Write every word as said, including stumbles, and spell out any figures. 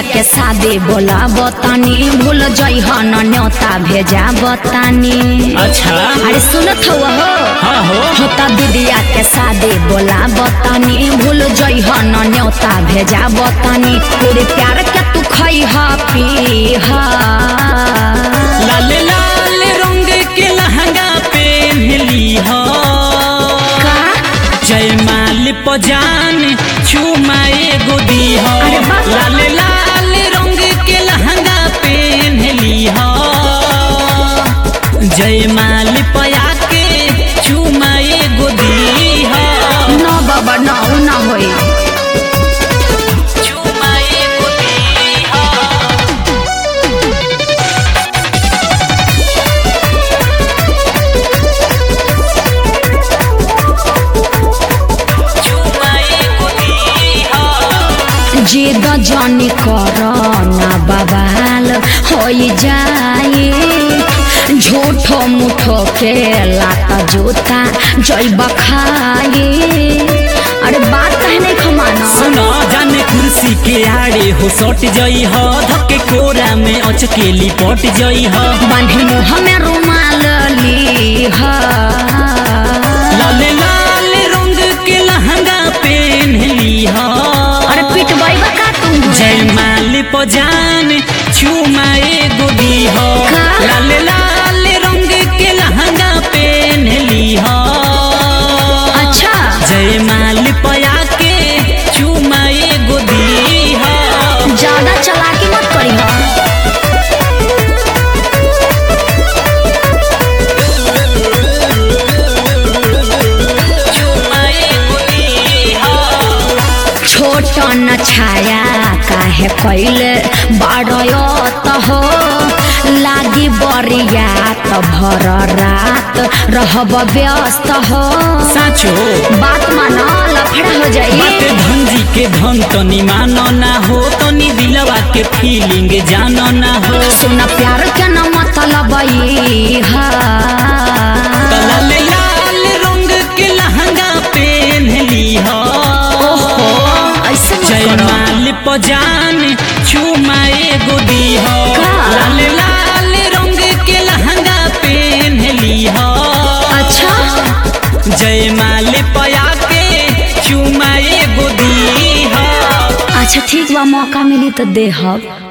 के शादी बोला बतानी भूल जइह न न्योता भेजा बतानी। अच्छा अरे सुनत हो हो हाँ हो होता दीदिया के शादी बोला बतानी भूल जइह न न्योता भेजा बतानी। पूरे प्यार के तू खइह पीह लाल लाल रंग के लहंगा पहन लीह का जयमाल पजान चुमाए गोदी हो। अरे बाप रे। लाल लाल रंग के लहंगा पहन लीह जयमाल पया के चुमाए गोदी हो। न बाबा न ना होई चुमाए गोदी हो चुमाए गोदी हो। जिद जानी कर ना बवाल होई जाए झूठो मुठो के लाता जूता जइब खाए। अरे बात कहने खमाना सुनो जाने कुर्सी के आड़े हो सट जई हो धक्के कोरा में अचकेली पट जई हो। बांधी मुँह में रुमाल लीह लाल लाल रंग के लहंगा पहन लीह अरे पिटवाई बका तुम जयमाल पजान चुमाए गोदी हो। का? लाल लाल रंग के लहंगा पहन लीह अच्छा जयमाल पया के चुमाए गोदी हो। ज्यादा चालाकी मत करी हो। चुमाए गोदी हो छोट न छाया काहे कैले बारत हो लागी बरिया त भर रात रहब व्यस्त हो। साचो बात माना लफड़ा हो जाई बात भंजी के धन तनी मानो ना हो तनी दिलवा के फीलिंग जानो ना हो। सुना प्यार के न मतलब ई हा लाल लाल रंग के लहंगा पहन लीह ओहो ऐसे मत करो। जयमाल पजान चुमाए गोदी हो। का? लाल लाल रंग के लहंगा पहन लीह अच्छा जयमाल पया के चुमाए गोदी हो। अच्छा ठीक बा मौका मिली तो देहब।